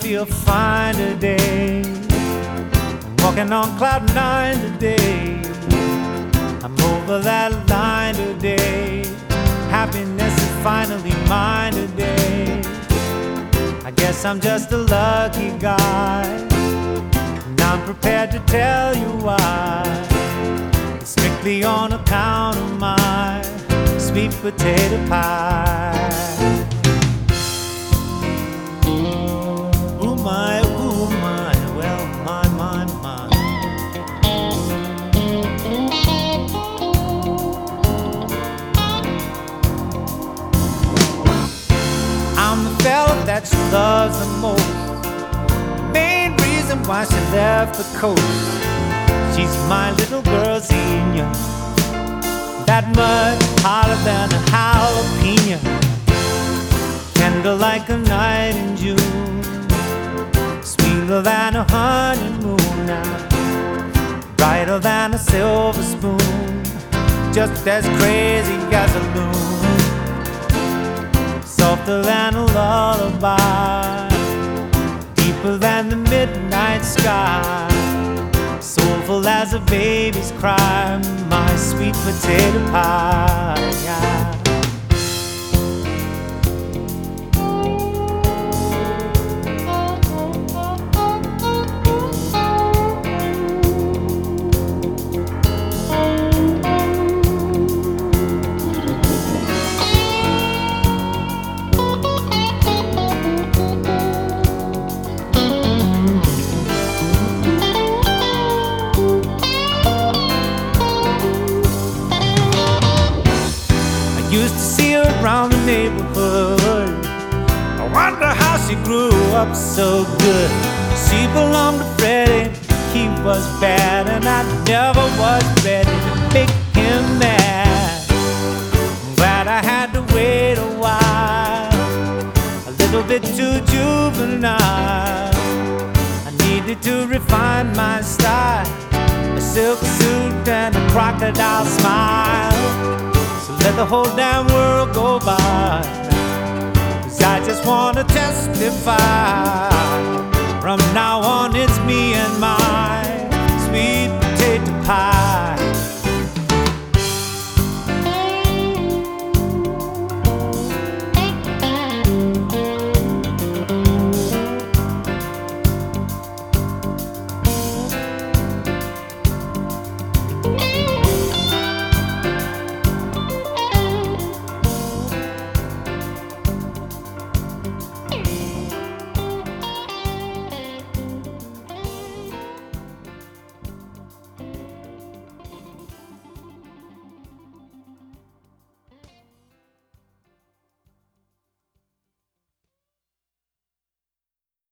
feel fine today. I'm walking on cloud nine today. I'm over that line today. Happiness is finally mine today. I guess I'm just a lucky guy, and I'm prepared to tell you why. It's strictly on account of my sweet potato pie. Ooh my, well, my. I'm the fella that she loves the most, the main reason why she left the coast. She's my little girl senior, that much hotter than a jalapeno, tender like a night in June, sweeter than a honeymoon now, brighter than a silver spoon, just as crazy as a loon, softer than a lullaby, deeper than the midnight sky, soulful as a baby's cry, my sweet potato pie. Used to see her around the neighborhood. I wonder how she grew up so good. She belonged to Freddie, he was bad, and I never was ready to make him mad. I'm glad I had to wait a while, a little bit too juvenile. I needed to refine my style, a silk suit and a crocodile smile. Let the whole damn world go by, 'cause I just wanna testify